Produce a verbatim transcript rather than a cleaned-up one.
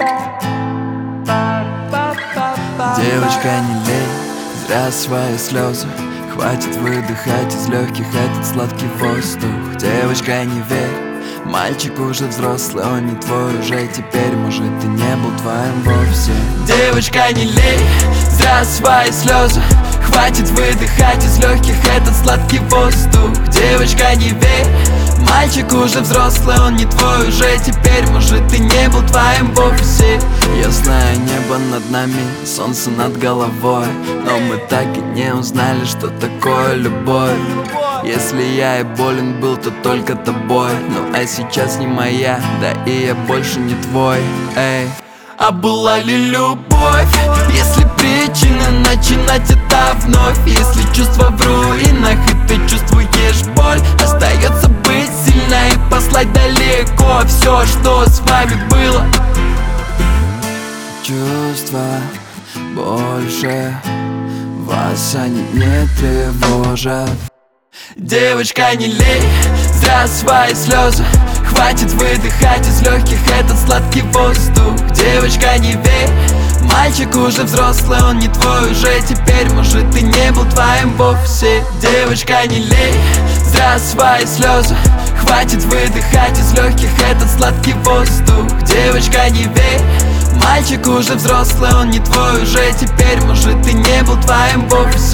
Девочка, не лей зря свои слезы, хватит выдыхать из легких этот сладкий воздух. Девочка, не верь, мальчик уже взрослый, он не твой уже теперь, может и не был твоим вовсе. Девочка, не лей зря свои слезы, хватит выдыхать из легких этот сладкий воздух. Девочка, не верь, мальчик уже взрослый, он не твой уже теперь, может и не был твоим вовсе. Ясное небо над нами, солнце над головой, но мы так и не узнали, что такое любовь. Если я и болен был, то только тобой, ну а сейчас не моя, да и я больше не твой. Эй, а была ли любовь? Если причина начинать это вновь, если чувства в руинах и ты чувствуешь боль, остается быть сильной и послать далеко все, что с вами было. Чувства больше вас они не тревожат. Девочка, не лей зря свои слезы, хватит выдыхать из легких этот сладкий воздух. Девочка, не верь, мальчик уже взрослый, он не твой уже теперь, может и не был твоим вовсе. Девочка, не лей зря свои слезы, хватит выдыхать из легких этот сладкий воздух. Девочка, не верь, мальчик уже взрослый, он не твой уже теперь, может и не был твоим вовсе.